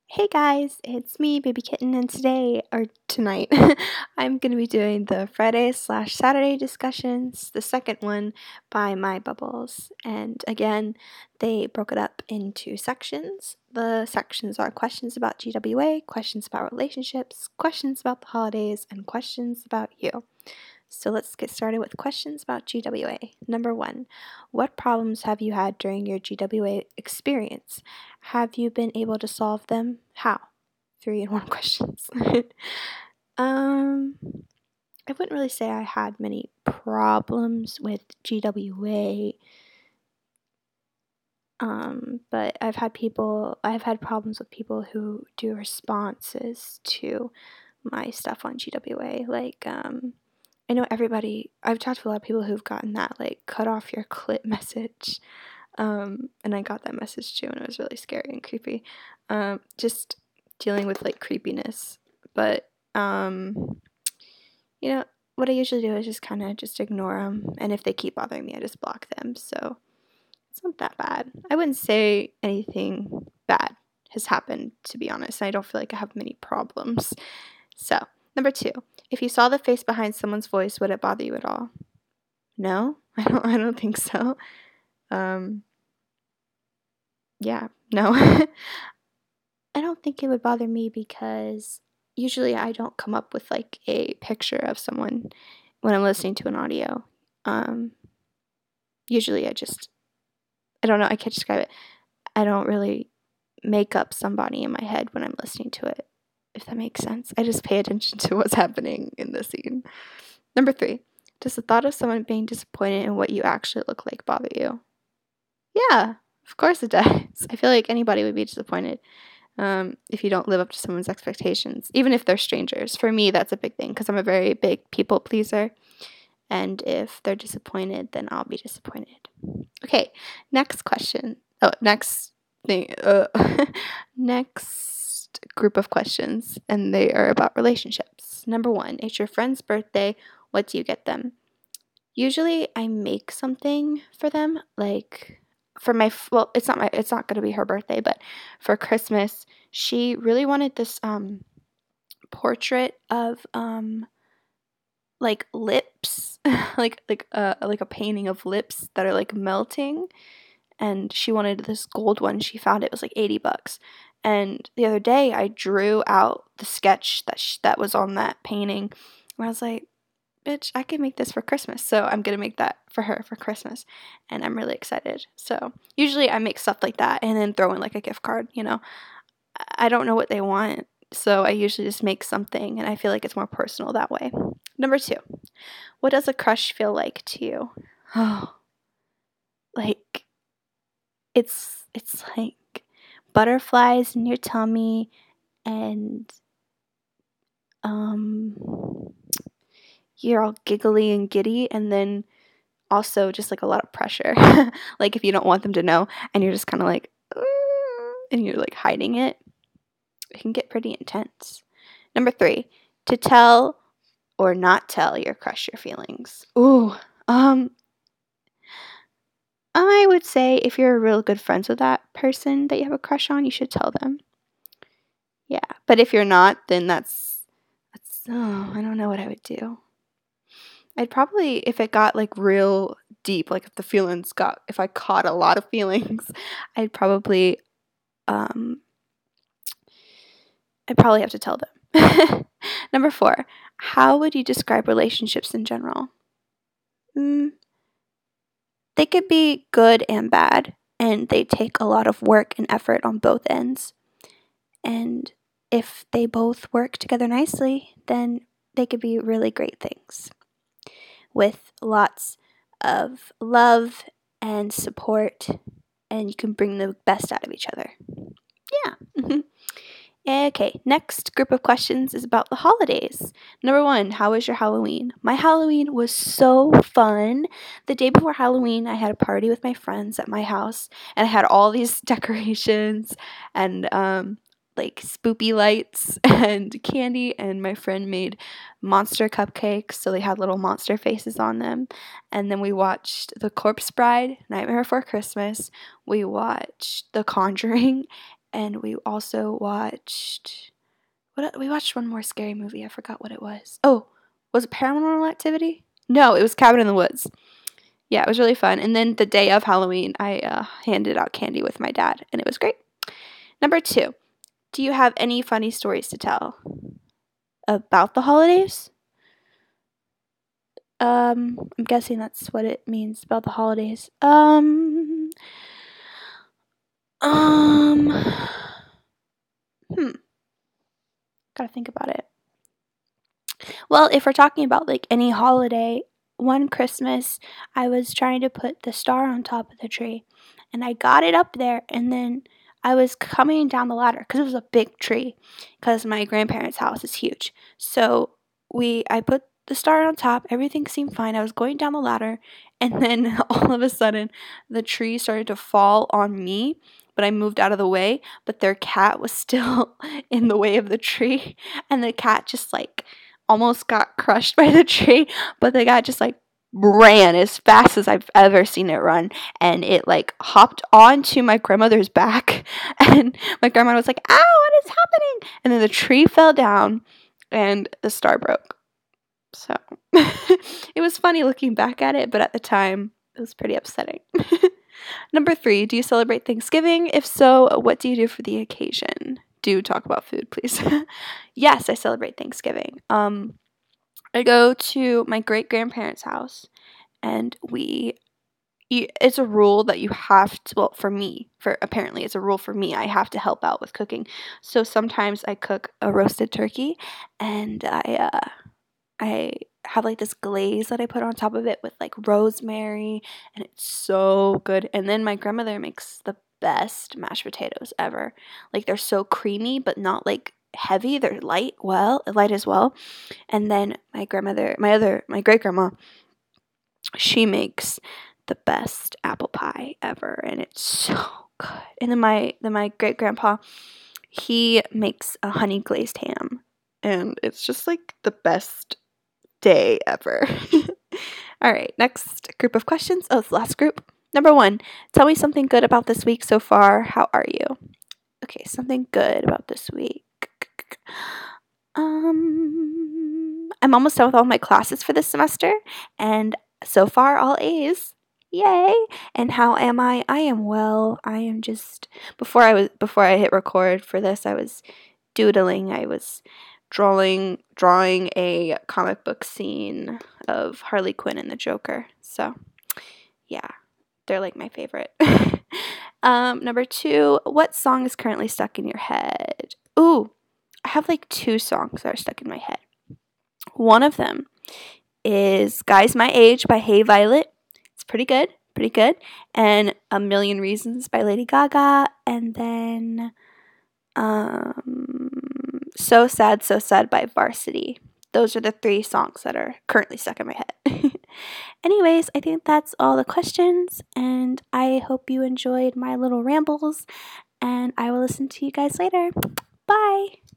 Hey guys, it's me, Baby Kitten, and tonight, I'm going to be doing the Friday/Saturday discussions, the second one by My Bubbles. And again, they broke it up into sections. The sections are questions about GWA, questions about relationships, questions about the holidays, and questions about you. So let's get started with questions about GWA. Number 1, what problems have you had during your GWA experience? Have you been able to solve them? How? 3-in-1 questions. I wouldn't really say I had many problems with GWA. But I've had problems with people who do responses to my stuff on GWA. I know I've talked to a lot of people who've gotten that, cut off your clit message. And I got that message too, and it was really scary and creepy. Just dealing with, creepiness. But, what I usually do is just kind of just ignore them. And if they keep bothering me, I just block them. So it's not that bad. I wouldn't say anything bad has happened, to be honest. I don't feel like I have many problems. So, number 2, if you saw the face behind someone's voice, would it bother you at all? No, I don't think so. Yeah, no. I don't think it would bother me because usually I don't come up with a picture of someone when I'm listening to an audio. Usually I don't know, I can't describe it. I don't really make up somebody in my head when I'm listening to it, if that makes sense. I just pay attention to what's happening in the scene. Number 3, does the thought of someone being disappointed in what you actually look like bother you? Yeah, of course it does. I feel like anybody would be disappointed if you don't live up to someone's expectations, even if they're strangers. For me, that's a big thing because I'm a very big people pleaser. And if they're disappointed, then I'll be disappointed. Okay, next question. Oh, next thing. Next group of questions, and they are about relationships. Number 1, it's your friend's birthday. What do you get them? Usually, I make something for them. It's not going to be her birthday, but for Christmas, she really wanted this portrait of lips, like a painting of lips that are melting, and she wanted this gold one. She found it was $80. And the other day I drew out the sketch that was on that painting, and I was like, bitch, I can make this for Christmas. So I'm going to make that for her for Christmas. And I'm really excited. So usually I make stuff like that and then throw in a gift card, I don't know what they want. So I usually just make something, and I feel like it's more personal that way. Number 2, what does a crush feel like to you? Oh, it's like butterflies in your tummy, and you're all giggly and giddy, and then also just a lot of pressure. If you don't want them to know, and you're just kind of and you're hiding it can get pretty intense. Number 3, to tell or not tell your crush your feelings. Ooh, I would say if you're real good friends with that person that you have a crush on, you should tell them. Yeah, but if you're not, then that's I don't know what I would do. I'd probably, if it got real deep, if I caught a lot of feelings, I'd probably have to tell them. Number 4, how would you describe relationships in general? They could be good and bad, and they take a lot of work and effort on both ends. And if they both work together nicely, then they could be really great things with lots of love and support, and you can bring the best out of each other. Yeah. Okay, next group of questions is about the holidays. Number 1, how was your Halloween? My Halloween was so fun. The day before Halloween, I had a party with my friends at my house, and I had all these decorations and spoopy lights and candy, and my friend made monster cupcakes, so they had little monster faces on them. And then we watched The Corpse Bride, Nightmare Before Christmas. We watched The Conjuring, And we also watched we watched one more scary movie. I forgot what it was. Oh, was it Paranormal Activity? No, it was Cabin in the Woods. Yeah, it was really fun. And then the day of Halloween, I handed out candy with my dad, and it was great. Number 2, do you have any funny stories to tell about the holidays? I'm guessing that's what it means about the holidays. Hmm, gotta think about it. Well, if we're talking about like any holiday, one Christmas I was trying to put the star on top of the tree, and I got it up there, and then I was coming down the ladder because it was a big tree, because my grandparents' house is huge. So I put the star on top, everything seemed fine. I was going down the ladder, and then all of a sudden the tree started to fall on me, but I moved out of the way, but their cat was still in the way of the tree, and the cat just like almost got crushed by the tree, but the guy just like ran as fast as I've ever seen it run, and it like hopped onto my grandmother's back, and my grandma was like, "Ow, what is happening?" And then the tree fell down and the star broke. So it was funny looking back at it, but at the time it was pretty upsetting. Number 3, do you celebrate Thanksgiving? If so, what do you do for the occasion? Do talk about food, please. Yes, I celebrate Thanksgiving. I go to my great grandparents' house, and it's a rule that you have to, well, apparently it's a rule for me, I have to help out with cooking. So sometimes I cook a roasted turkey, and I have like this glaze that I put on top of it with like rosemary, and it's so good. And then my grandmother makes the best mashed potatoes ever. Like they're so creamy, but not like heavy. They're light as well. And then my great grandma, she makes the best apple pie ever, and it's so good. And then my great grandpa, he makes a honey glazed ham, and it's just like the best day ever. All right, next group of questions. Oh, the last group. Number 1, tell me something good about this week so far. How are you? Okay, something good about this week. I'm almost done with all my classes for this semester, and so far all A's. Yay! And how am I? I am well. I am just before I hit record for this, I was doodling. I was drawing a comic book scene of Harley Quinn and the Joker. So, yeah, they're like my favorite. Number 2, what song is currently stuck in your head? Ooh, I have like 2 songs that are stuck in my head. One of them is Guys My Age by Hey Violet. It's pretty good. And A Million Reasons by Lady Gaga. And then So Sad by Varsity. Those are the 3 songs that are currently stuck in my head. Anyways, I think that's all the questions, and I hope you enjoyed my little rambles, and I will listen to you guys later. Bye!